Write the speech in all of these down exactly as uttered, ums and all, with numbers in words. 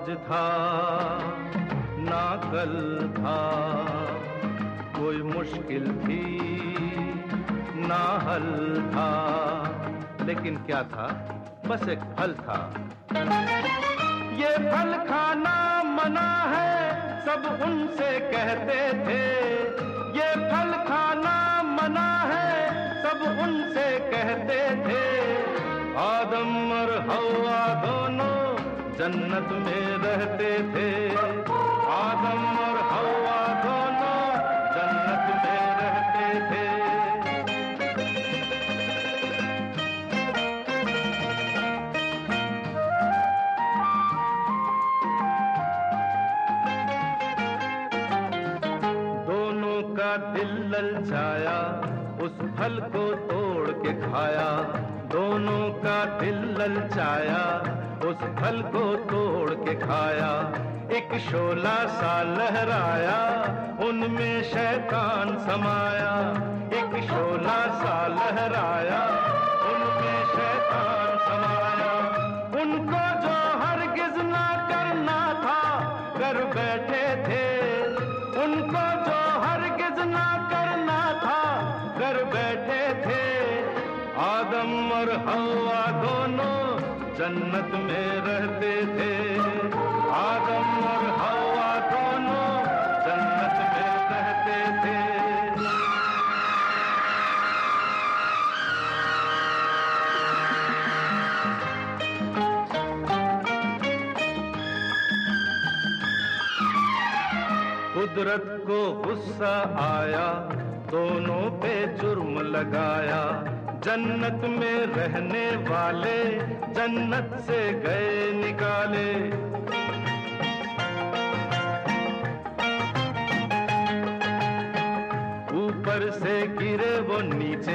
आज था ना कल था, कोई मुश्किल थी ना हल था, लेकिन क्या था, बस एक फल था। ये फल खाना मना है सब उनसे कहते थे, ये फल खाना मना है सब उनसे कहते थे। आदम और हव्वा दोनों जन्नत में रहते थे, आदम और हव्वा दोनों जन्नत में रहते थे। दोनों का दिल ललचाया, उस फल को तोड़ के खाया, दोनों का दिल ललचाया, उस फल को तोड़ के खाया। एक शोला सा लहराया, उनमें शैतान समाया, एक शोला सा लहराया, उनमें शैतान समाया। उनको जो हरगिज ना करना था कर बैठे थे, उनको जो हरगिज ना करना था कर बैठे थे। आदम और हव्वा दोनों जन्नत में रहते थे, आदम और हव्वा दोनों जन्नत में रहते थे। कुदरत को गुस्सा आया, दोनों पे जुर्म लगाया। जन्नत में रहने वाले जन्नत से गए निकाले। ऊपर से गिरे वो नीचे,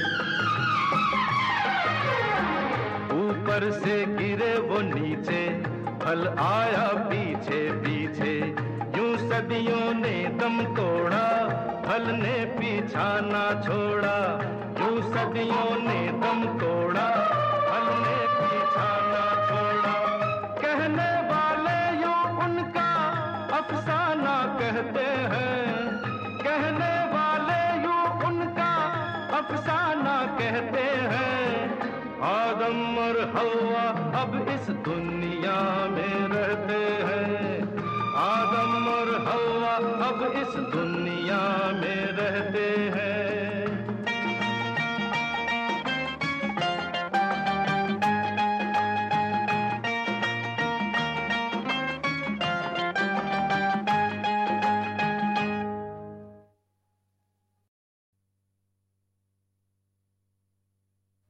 ऊपर से गिरे वो नीचे, फल आया पीछे पीछे। यूं सदियों ने दम तोड़ा, फल ने पीछा ना छोड़ा। यूं सदियों ने दम तोड़ा, फल ने पीछा ना छोड़ा। कहने वाले यूं उनका अफसाना कहते हैं, कहने वाले यूं उनका अफसाना कहते हैं। आदम और हव्वा अब इस दुनिया में रहते हैं, आदम और हव्वा अब इस दुनिया में रहते हैं।